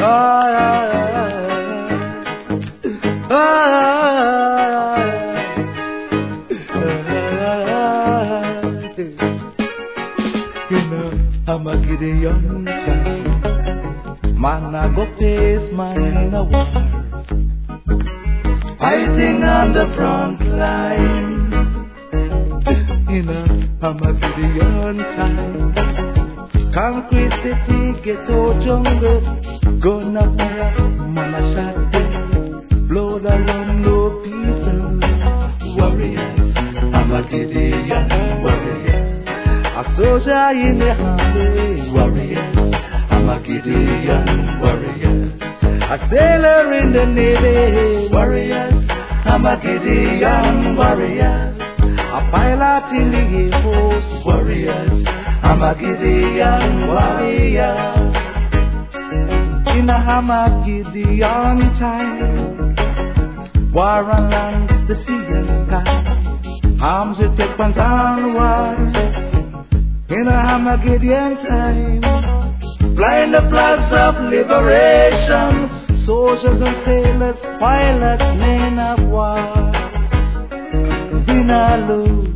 I'm a Gideon child. Man, I go face man in a war, fighting on the front line. I'm a Gideon child. Concrete city, ghetto jungle, gonna man a shot them, blow the run, no peace and love. Warriors, I'm a Gideon warrior. A soldier in the highway, warriors. I'm a Gideon warrior. A sailor in the navy, warriors. I'm a Gideon warrior. A pilot in the Air Force, warriors. I'm a Gideon warrior. In a Gideon time, war on land, the sea and sky. Arms with weapons on wars. In a Gideon time, flying the flags of liberation, soldiers and sailors, pilots, men of war. Dinalo,